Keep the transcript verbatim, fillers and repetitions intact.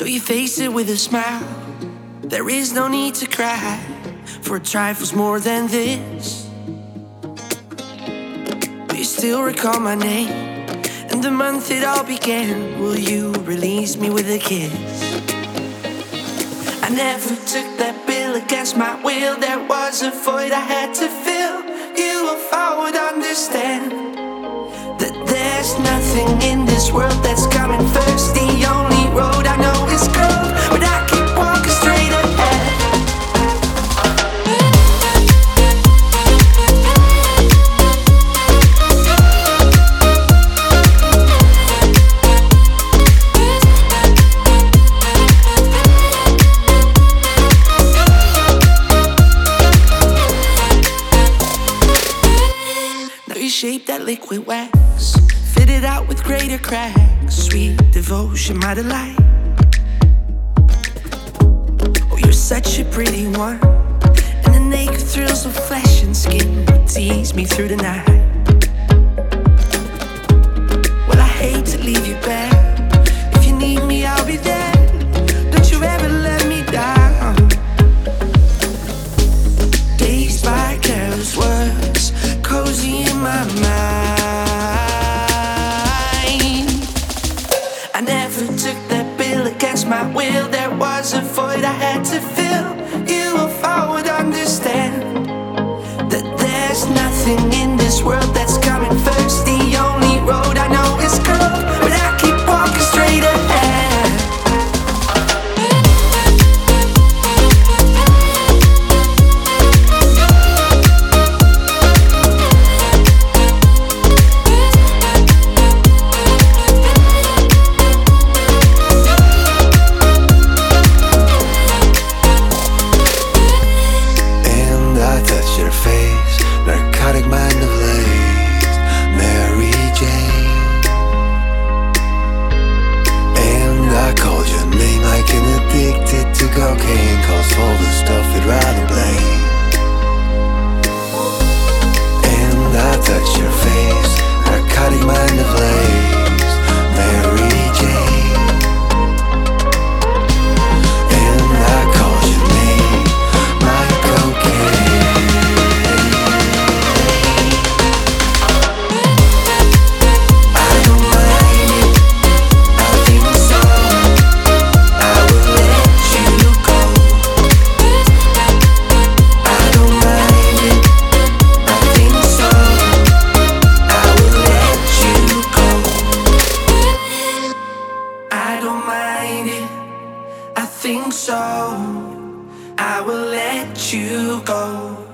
So you face it with a smile. There is no need to cry, for it trifles more than this. But you still recall my name and the month it all began. Will you release me with a kiss? I never took that bill against my will. There was a void I had to fill. You, if I would understand that there's nothing in this world that's coming first. The only road I know is curved, but I keep walking straight ahead. Now you shape that liquid wax, fit it out with greater cracks. Sweet devotion, my delight. Oh, you're such a pretty one, and the naked thrills of flesh and skin would tease me through the night. Well, I hate to leave you back. If you need me, I'll be there. Don't you ever let me down. Dazed by careless words, cozy in my mind. I never took that bill against my will. There was a void I had to fill. You, if I would understand that there's nothing in this world that's coming first. The only road I know is curved, but I keep walking straight ahead. Narcotic mind of lace, Mary Jane. And I called your name like an addicted to cocaine, cause all the stuff you'd rather blame. And I touched your face, narcotic mind of lace, Mary Jane. And I called your name like cocaine. I think so. I will let you go.